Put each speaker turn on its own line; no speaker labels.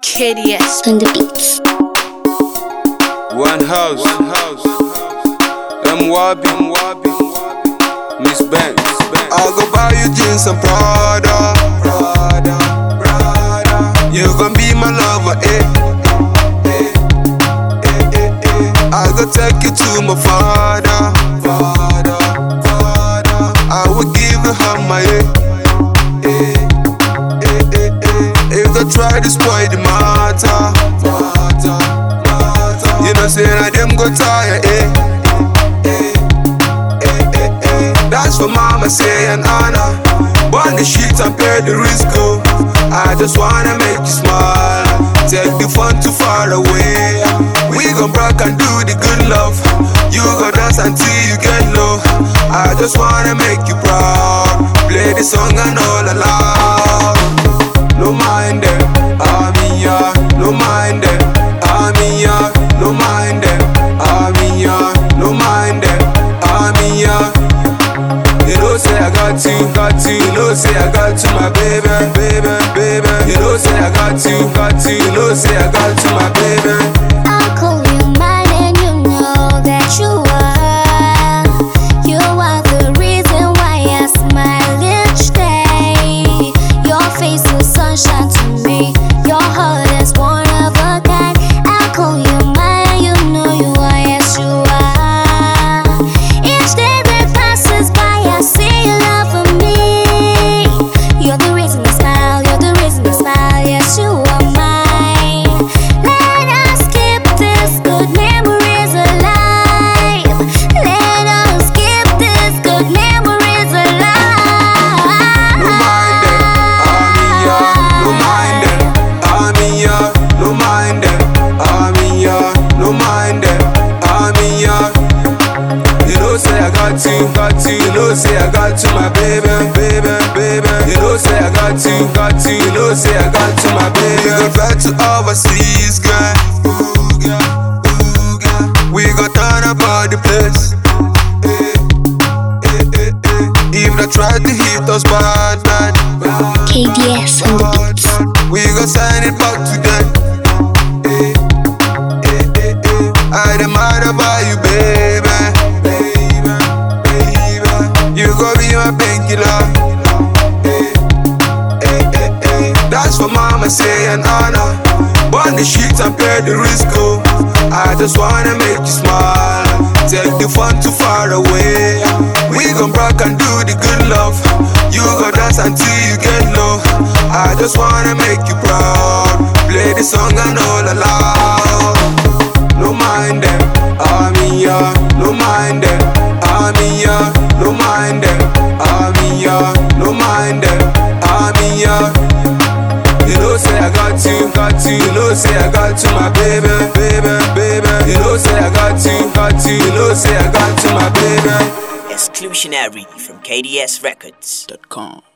KDS on the beats.
One house, MWAB, Miss Banks.
I'll go buy you jeans and Prada. You gon' be my lover, I'll go take you to my father. I will give you half my If they try to spoil the matter, you know say that them go tire, That's for mama say and Anna. Burn the shit and pay the risk, I just wanna make you smile, take the fun too far away. We gon' rock and do the good love. You go dance until you get low. I just wanna make you proud. Play the song and all aloud. No mind them, I'm in ya. No mind them, I'm in ya. No mind them, I'm in ya. No mind them, I'm in ya. You know say I got you. You know say I got you, my baby. You know say I got you. You know say I got you, my baby.
I'll call you mine and you know that you are. You are the reason why I smile each day. Your face is sunshine to me. Your heart is one of a kind. I'll call you mine, you know you are, yes you are. Each day that passes by, I see your love for me. You're the reason I smile, you're the reason I smile, yes you are mine. Let us keep this good memories alive. Let us keep this good memories alive.
No mind them, I'm in ya. No mind them, I'm in ya. No mind them, I'm in ya. No mind them, I'm in ya. You know say I got you. You know say I got you, my baby. You know say I got you. You know say I got you, my baby. We go back to overseas, girl. Ooh, girl. We go turn about the place. If they try to hit us bad,
KDS on the beats.
we go sign it back to them. I demand about you, baby. You gon' be my painkiller. That's for mama say and Anna. Burn the shit and pay the risk, I just wanna make you smile, take the fun too far away. We gon' rock and do the good love. You go dance until you get low. I just wanna make you proud. Play the song and all aloud. No mind them, I'm in ya. No mind them, I'm in ya. No mind them, I'm in ya. No mind them, I'm in ya. You know say I got you. You know say I got you, my baby. You know say I got you. You know say I got you, my baby.
Exclusionary from KDSRecords.com.